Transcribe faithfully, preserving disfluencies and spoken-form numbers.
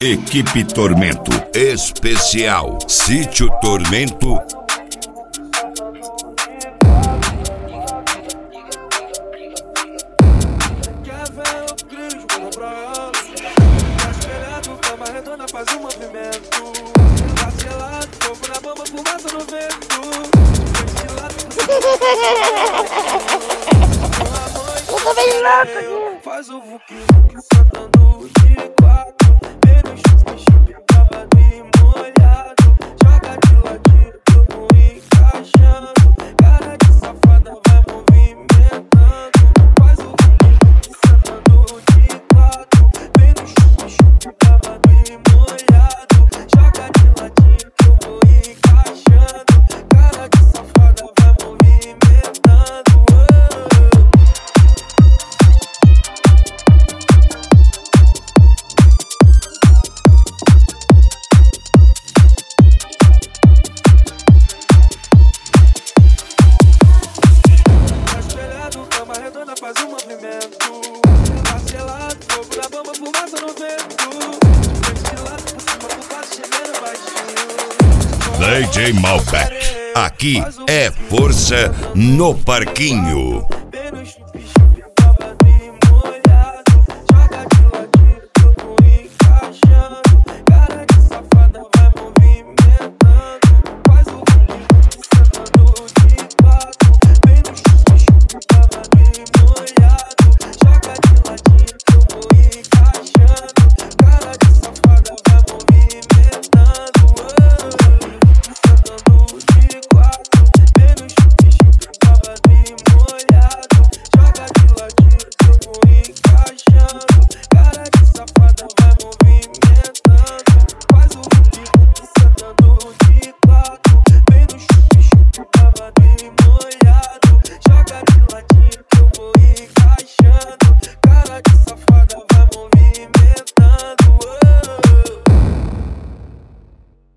Equipe Tormento Especial Sítio Tormento. Faz um movimento, vacelado, fogo na bomba, fumaça no vento. Eu tô bem louco. Faz o vuki, saltando de quatro. Vem no chute, babado e molhado. Joga de ladinho, eu vou encaixando. Cara de safada vai movimentando. Faz o vuki, saltando de quatro. Vem no chute, babado e molhado. Joga de ladinho, eu vou encaixando. Cara de safada vai movimentando. Faz um movimento, parcelado, fogo na bomba, fumaça no vento. Destilado por cima do passo, chegando baixinho. D J Malbec, aqui é força no parquinho.